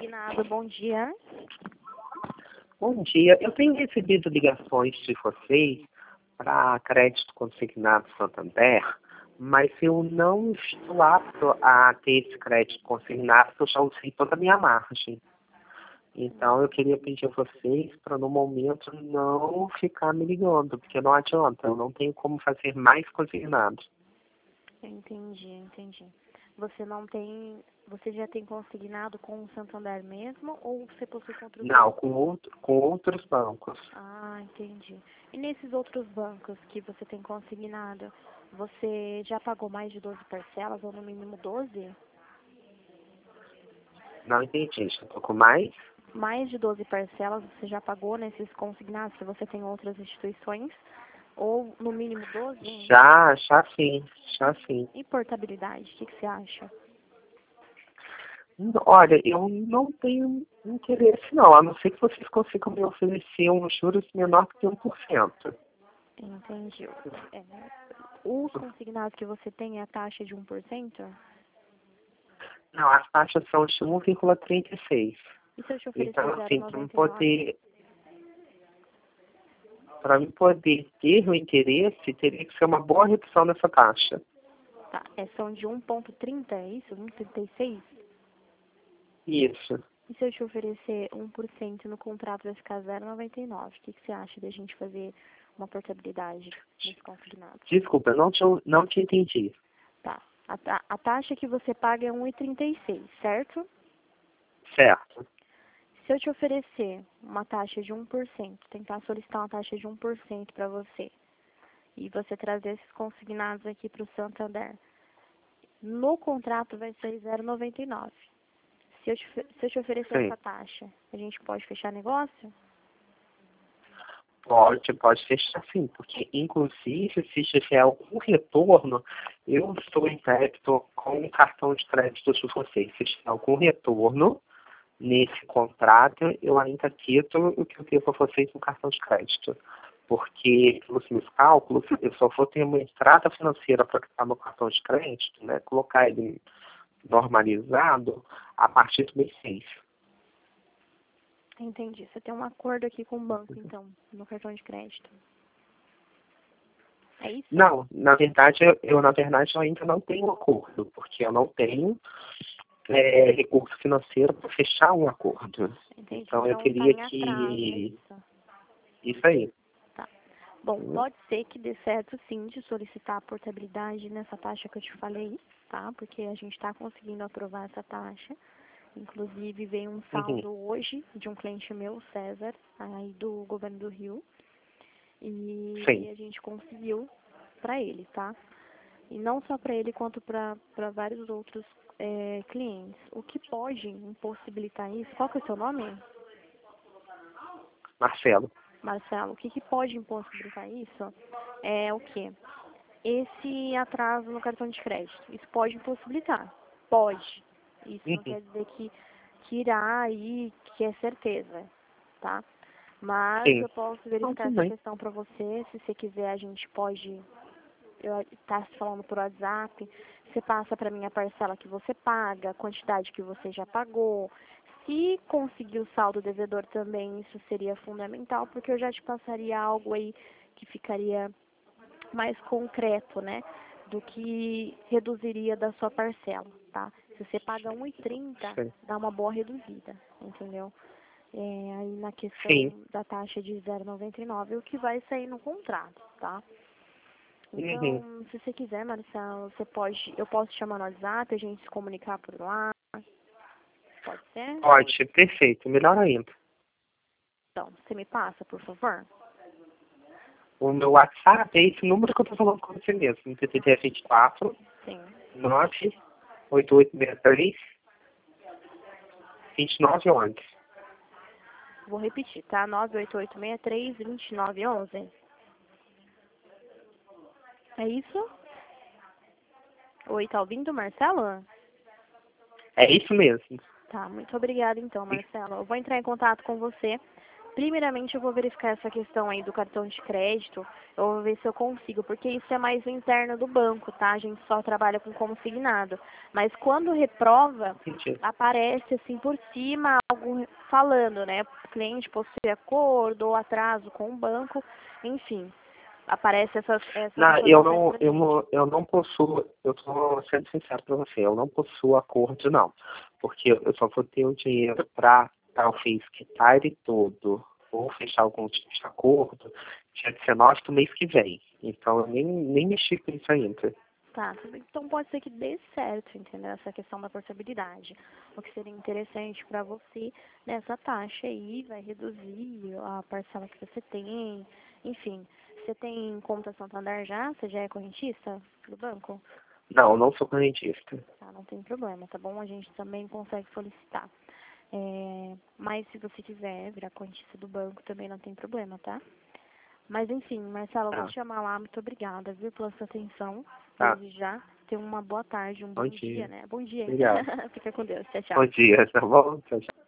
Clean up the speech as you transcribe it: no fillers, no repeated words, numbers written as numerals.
Consignado, bom dia. Bom dia. Eu tenho recebido ligações de vocês para crédito consignado Santander, mas eu não estou apto a ter esse crédito consignado, porque eu já usei toda a minha margem. Então, eu queria pedir a vocês para, no momento, não ficar me ligando, porque não adianta, eu não tenho como fazer mais consignado. Entendi. Você já tem consignado com o Santander mesmo ou você possui com outros Não, bancos? com outros bancos. Ah, entendi. E nesses outros bancos que você tem consignado, você já pagou mais de 12 parcelas ou no mínimo 12? Não entendi, já estou com mais? Mais de 12 parcelas você já pagou nesses consignados que você tem em outras instituições? Ou no mínimo 12? Já sim. E portabilidade, o que você acha? Olha, eu não tenho interesse não, a não ser que vocês consigam me oferecer um juros menor que 1%. Entendi. Os consignados que você tem é a taxa de 1%? Não, as taxas são de 1,36. E se eu te oferecer Então, assim, 0,99? para mim poder ter o interesse, teria que ser uma boa redução dessa taxa. Tá, são de 1,30, é isso? 1,36? Isso. E se eu te oferecer 1% no contrato vai ficar 0,99? O que você acha da gente fazer uma portabilidade nesse consignado? Desculpa, eu não te entendi. Tá. A taxa que você paga é 1,36, certo? Certo. Se eu te oferecer uma taxa de 1%, tentar solicitar uma taxa de 1% para você, e você trazer esses consignados aqui para o Santander, no contrato vai ser 0,99. Se eu te oferecer Sim. essa taxa, a gente pode fechar negócio? Pode fechar sim, porque inclusive se tiver algum retorno, eu estou em débito com o cartão de crédito de vocês. Se tiver algum retorno nesse contrato, eu ainda quito o que eu devo a vocês no cartão de crédito. Porque, pelos meus cálculos, eu só vou ter uma entrada financeira para quitar meu cartão de crédito, né, colocar ele normalizado a partir do mês 6. Entendi. Você tem um acordo aqui com o banco, então, no cartão de crédito. É isso? Não, na verdade, eu ainda não tenho acordo, porque eu não tenho recurso financeiro para fechar um acordo. Entendi. Então, eu Tá queria em atraso, é que... isso? Isso aí. Tá. Bom, pode ser que dê certo, sim, de solicitar a portabilidade nessa taxa que eu te falei, tá? Porque a gente está conseguindo aprovar essa taxa. Inclusive, veio um saldo hoje de um cliente meu, César, aí do governo do Rio. E Sim. a gente conseguiu para ele, tá? E não só para ele, quanto para vários outros clientes. O que pode impossibilitar isso? Qual que é o seu nome? Marcelo. Marcelo, o que pode impossibilitar isso é o quê? Esse atraso no cartão de crédito. Isso pode impossibilitar. Pode. Isso não quer dizer que irá aí, que é certeza, tá? Mas Sim. eu posso verificar essa questão para você. Se você quiser, a gente pode estar se falando por WhatsApp. Você passa para mim a parcela que você paga, a quantidade que você já pagou. Se conseguir o saldo devedor também, isso seria fundamental, porque eu já te passaria algo aí que ficaria mais concreto, né, do que reduziria da sua parcela, tá? Se você paga 1,30, dá uma boa reduzida, entendeu? Aí na questão da taxa de 0,99, o que vai sair no contrato, tá? Então, se você quiser, Marcelo, eu posso te chamar no WhatsApp, a gente se comunicar por lá. Pode ser? Pode, perfeito, melhor ainda. Então, você me passa, por favor? O meu WhatsApp é esse número que eu estou falando com você mesmo, no PTT é 24 Sim. 98863 2911. Vou repetir, tá? 98863-2911. É isso? Oi, tá ouvindo, Marcelo? É isso mesmo. Tá, muito obrigada então, Marcelo. Eu vou entrar em contato com você. Primeiramente, eu vou verificar essa questão aí do cartão de crédito. Eu vou ver se eu consigo, porque isso é mais o interno do banco, tá? A gente só trabalha com consignado. Mas quando reprova, Entendi. aparece assim por cima algo falando, né? O cliente possui acordo ou atraso com o banco, enfim. Aparece essas Não, informações pra gente. eu não possuo, eu tô sendo sincero para você, eu não possuo acordo não, porque eu só vou ter o dinheiro para talvez quitar ele todo ou fechar algum tipo de acordo dia 19 do mês que vem. Então eu nem mexi com isso ainda. Tá, tudo bem. Então pode ser que dê certo, entendeu? Essa questão da portabilidade. O que seria interessante para você nessa taxa aí, vai reduzir a parcela que você tem, enfim. Você tem conta Santander já? Você já é correntista do banco? Não, eu não sou correntista. Tá, não tem problema, tá bom? A gente também consegue solicitar. Mas se você quiser virar correntista do banco, também não tem problema, tá? Mas enfim, Marcelo, eu vou Tá, te chamar lá. Muito obrigada, viu, pela sua atenção. tá. Desde já. Tenha uma boa tarde, um Bom bom dia, dia. né? Bom dia, hein? Obrigado. Fica com Deus. Tchau, Bom tchau. dia, tá bom? Tchau, tchau.